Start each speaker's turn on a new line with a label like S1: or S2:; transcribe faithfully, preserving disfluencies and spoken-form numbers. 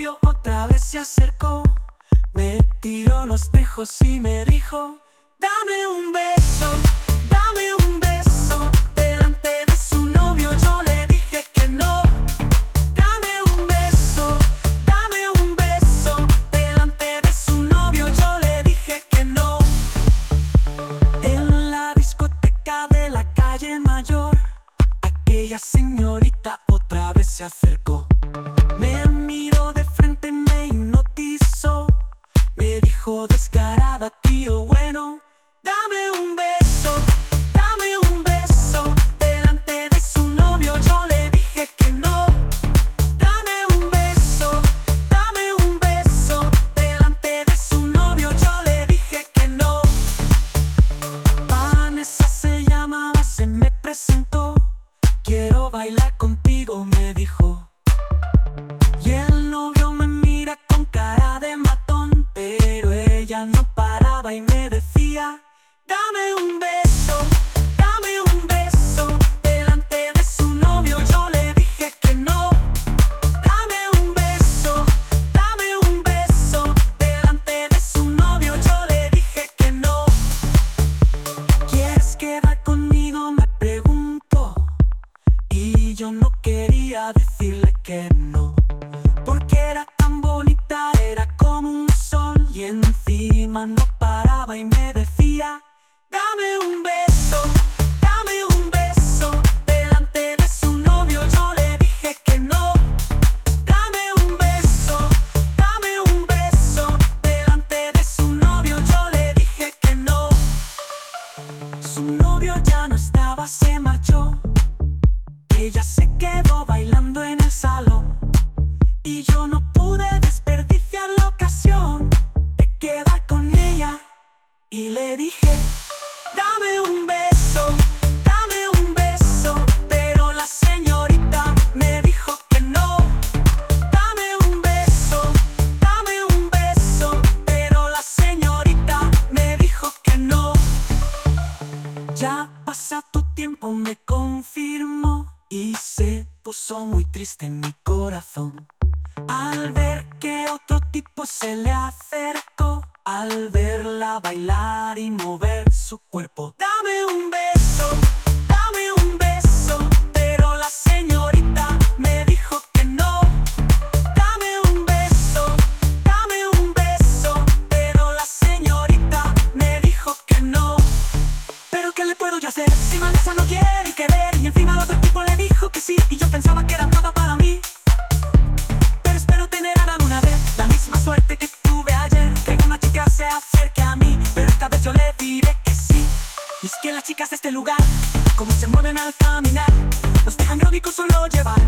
S1: novio otra vez se acercó, me tiró los espejos y me dijo: dame un beso, dame un beso. Delante de su novio yo le dije que no. Dame un beso, dame un beso. Delante de su novio yo le dije que no. En la discoteca de la calle Mayor, aquella señorita otra vez se acercó. Me miró de frente, me hipnotizó. Me dijo descarada: tío bueno, dame un beso, dame un beso. Delante de su novio yo le dije que no. Dame un beso, dame un beso. Delante de su novio yo le dije que no. Vanessa se llamaba, se me presentó. Quiero bailar contigo, me dijo. Y el novio me mira con cara de matón, pero ella no paraba y me decía: dame un beso, dame un beso. Delante de su novio yo le dije que no. Dame un beso, dame un beso. Delante de su novio yo le dije que no. ¿Quieres quedar conmigo?, me preguntó. Y yo no quería decirle que no, porque era tan bonita, era como un sol. Y encima no paraba y me decía: dame un beso, dame un beso. Delante de su novio yo le dije que no. Dame un beso, dame un beso. Delante de su novio yo le dije que no. Su novio ya no estaba, se marchó. Ella se quedó bailando en el salón, y yo no pude desperdiciar la ocasión de quedar con ella. Y le dije: dame un beso, dame un beso. Pero la señorita me dijo que no. Dame un beso, dame un beso. Pero la señorita me dijo que no. Ya pasa tu tiempo, me confirmó. Y se puso muy triste en mi corazón al ver que otro tipo se le acercó, al verla bailar y mover su cuerpo. Dame un beso, dame un beso. Pero la señorita me dijo que no. Dame un beso, dame un beso. Pero la señorita me dijo que no. ¿Pero qué le puedo yo hacer si Vanessa no quiere querer? Y encima el otro tipo le dijo que sí, y yo pensaba que era todo para mí. Pero espero tener alguna vez la misma suerte que tuve ayer, que una chica se acerque a mí, pero esta vez yo le diré que sí. Y es que las chicas de este lugar, como se mueven al caminar, los dejan gráficos solo llevar